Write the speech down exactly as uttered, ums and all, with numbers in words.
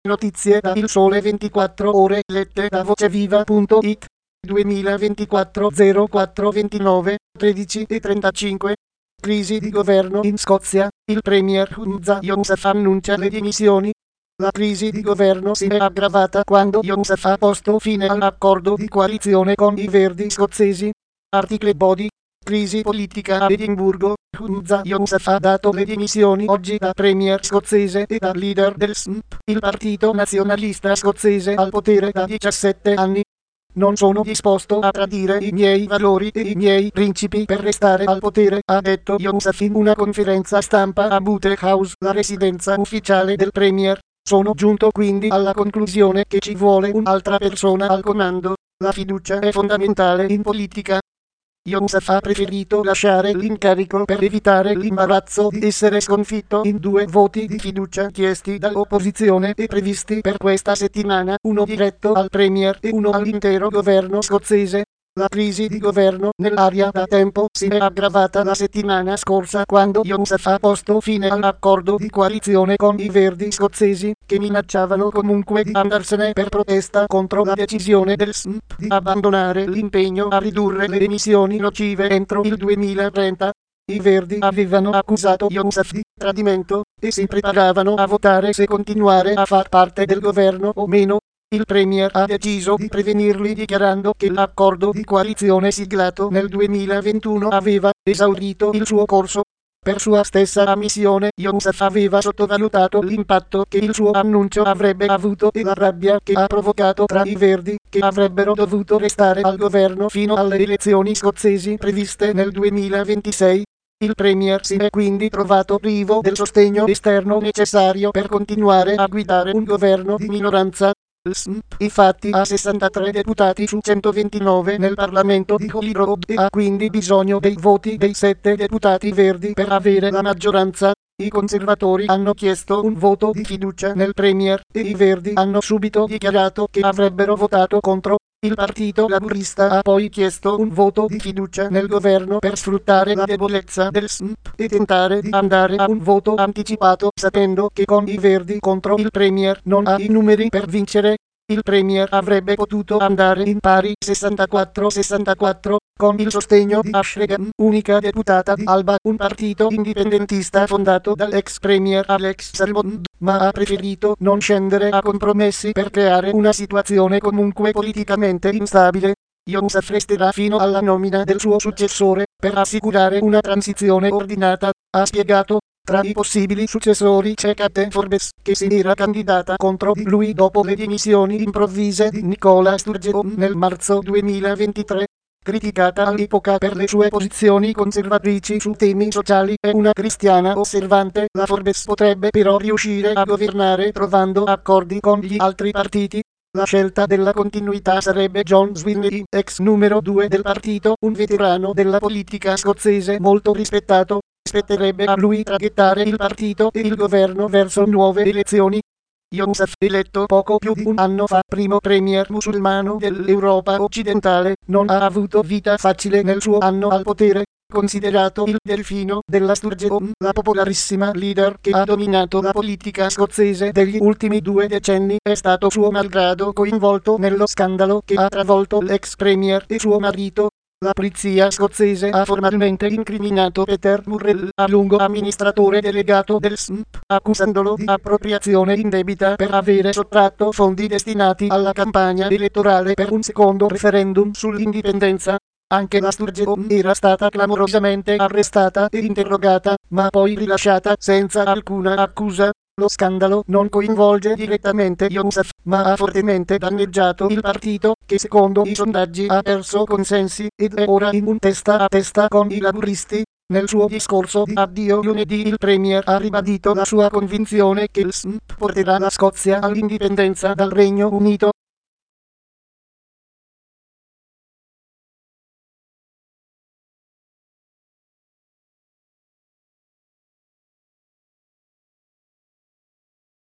Notizie da Il Sole ventiquattro Ore lette da voceviva punto it duemilaventiquattro zero quattro ventinove tredici e trentacinque. Crisi di governo in Scozia. Il premier Humza Yousaf annuncia le dimissioni. La crisi di governo si è aggravata quando Yousaf ha posto fine all'accordo di coalizione con i Verdi scozzesi. Article Body. Crisi politica a Edimburgo. Humza Yousaf ha dato le dimissioni oggi da premier scozzese e da leader del S N P, il partito nazionalista scozzese al potere da diciassette anni. Non sono disposto a tradire i miei valori e i miei principi per restare al potere, ha detto Yousaf in una conferenza stampa a Bute House, la residenza ufficiale del premier. Sono giunto quindi alla conclusione che ci vuole un'altra persona al comando. La fiducia è fondamentale in politica. Yousaf ha preferito lasciare l'incarico per evitare l'imbarazzo di essere sconfitto in due voti di fiducia chiesti dall'opposizione e previsti per questa settimana, uno diretto al premier e uno all'intero governo scozzese. La crisi di governo nell'area da tempo si è aggravata la settimana scorsa quando Yousaf ha posto fine all'accordo di coalizione con i Verdi scozzesi, che minacciavano comunque di andarsene per protesta contro la decisione del S N P di abbandonare l'impegno a ridurre le emissioni nocive entro il duemilatrenta. I Verdi avevano accusato Yousaf di tradimento e si preparavano a votare se continuare a far parte del governo o meno. Il premier ha deciso di prevenirli dichiarando che l'accordo di coalizione siglato nel duemilaventuno aveva esaurito il suo corso. Per sua stessa ammissione, Yousaf aveva sottovalutato l'impatto che il suo annuncio avrebbe avuto e la rabbia che ha provocato tra i Verdi, che avrebbero dovuto restare al governo fino alle elezioni scozzesi previste nel duemilaventisei. Il premier si è quindi trovato privo del sostegno esterno necessario per continuare a guidare un governo di minoranza. Il S N P infatti ha sessantatré deputati su centoventinove nel Parlamento di Holyrood e ha quindi bisogno dei voti dei sette deputati verdi per avere la maggioranza. I conservatori hanno chiesto un voto di fiducia nel premier e i verdi hanno subito dichiarato che avrebbero votato contro. Il partito laburista ha poi chiesto un voto di fiducia nel governo per sfruttare la debolezza del S N P e tentare di andare a un voto anticipato, sapendo che con i Verdi contro il premier non ha i numeri per vincere. Il premier avrebbe potuto andare in pari sessantaquattro sessantaquattro con il sostegno di Ashregan, unica deputata di Alba, un partito indipendentista fondato dall'ex premier Alex Salmond, ma ha preferito non scendere a compromessi per creare una situazione comunque politicamente instabile. Yousaf resterà fino alla nomina del suo successore, per assicurare una transizione ordinata, ha spiegato. Tra i possibili successori c'è Kate Forbes, che si era candidata contro di lui dopo le dimissioni improvvise di Nicola Sturgeon nel marzo duemilaventitré. Criticata all'epoca per le sue posizioni conservatrici su temi sociali e una cristiana osservante, la Forbes potrebbe però riuscire a governare trovando accordi con gli altri partiti. La scelta della continuità sarebbe John Swinney, ex numero due del partito, un veterano della politica scozzese molto rispettato. Spetterebbe a lui traghettare il partito e il governo verso nuove elezioni. Yousaf, eletto poco più di un anno fa primo premier musulmano dell'Europa occidentale, non ha avuto vita facile nel suo anno al potere. Considerato il delfino della Sturgeon, la popolarissima leader che ha dominato la politica scozzese degli ultimi due decenni, è stato suo malgrado coinvolto nello scandalo che ha travolto l'ex premier e suo marito. La polizia scozzese ha formalmente incriminato Peter Murrell, a lungo amministratore delegato del S N P, accusandolo di appropriazione indebita per avere sottratto fondi destinati alla campagna elettorale per un secondo referendum sull'indipendenza. Anche la Sturgeon era stata clamorosamente arrestata e interrogata, ma poi rilasciata senza alcuna accusa. Lo scandalo non coinvolge direttamente Yousaf, ma ha fortemente danneggiato il partito, che secondo i sondaggi ha perso consensi ed è ora in un testa a testa con i laburisti. Nel suo discorso di addio lunedì il premier ha ribadito la sua convinzione che il S N P porterà la Scozia all'indipendenza dal Regno Unito.